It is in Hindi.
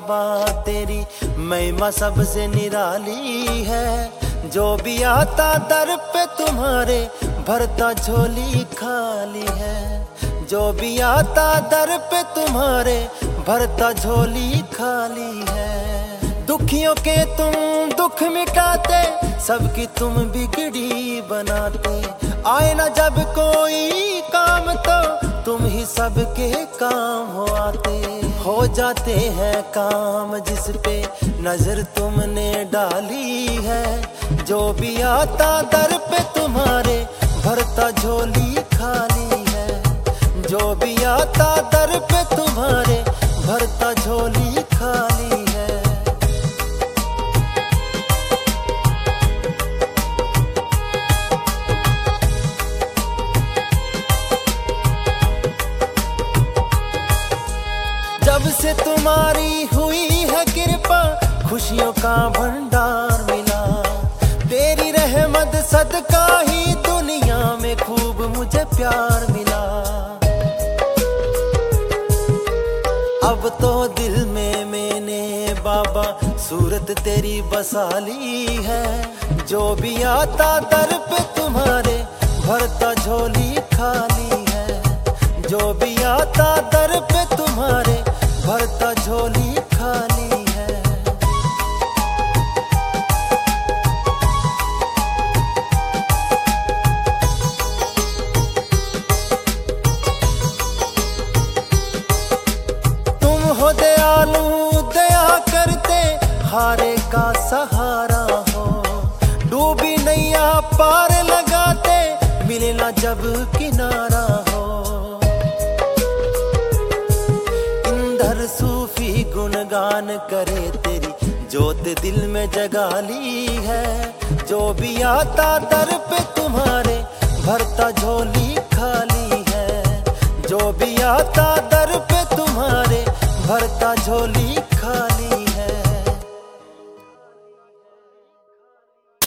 बाबा तेरी महिमा सबसे निराली है। जो भी आता दर पे तुम्हारे भरता झोली खाली है। जो भी आता दर पे तुम्हारे भरता झोली खाली है। दुखियों के तुम दुख मिटाते, सबकी तुम बिगड़ी बनाते। आए ना जब कोई काम तो तुम ही सबके काम हो आते। हो जाते हैं काम जिस पे नजर तुमने डाली है। जो भी आता दर पे तुम्हारे भरता झोली खाली है। जो भी आता दर पे तुम्हारे भरता झोली खाली है। जब से तुम्हारी हुई है कृपा, खुशियों का भंडार मिला। तेरी रहमत सदका ही दुनिया में खूब मुझे प्यार मिला। अब तो दिल में मैंने बाबा सूरत तेरी बसा ली है। जो भी आता दर पे तुम्हारे भरता झोली खाली है। जो भी आता दर पे तुम्हारे भरता झोली खाली है। तुम हो दयालु दया करते, हारे का सहारा हो। डूबी नैया पार लगाते, मिले ना जब किनारा हो। सूफी गुणगान करे तेरी, जोत दिल में जगा ली है। जो भी आता दर पे तुम्हारे भरता झोली खाली है। जो भी आता दर पे तुम्हारे भरता झोली